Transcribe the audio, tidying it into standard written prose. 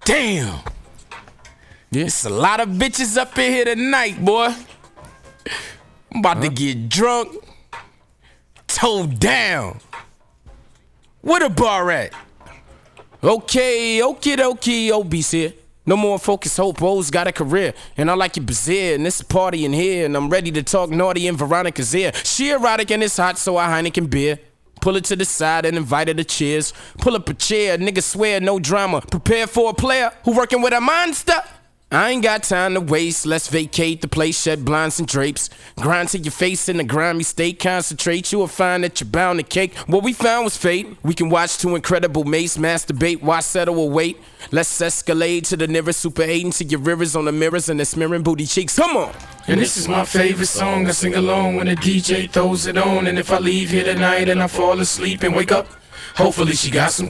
Damn. There's a lot of bitches up in here tonight, boy. I'm about to get drunk, towed down. Where the bar at? Okay, Obese here. No more focus, hope, O's got a career. And I like your brazier, and it's a party in here. And I'm ready to talk naughty in Veronica's ear. She erotic and it's hot, so I Heineken beer. Pull it to the side and invite her to cheers. Pull up a chair, nigga swear, no drama. Prepare for a player who working with a monster. I ain't got time to waste, let's vacate the place, shed blinds and drapes. Grind to your face in a grimy state, concentrate, you will find that you're bound to cake. What we found was fate, we can watch two incredible mates masturbate, why settle or wait? Let's escalate to the nearest Super 8 and see your rivers on the mirrors and the smearing booty cheeks, come on! And this is my favorite song, I sing along when the DJ throws it on. And if I leave here tonight and I fall asleep and wake up, hopefully she got some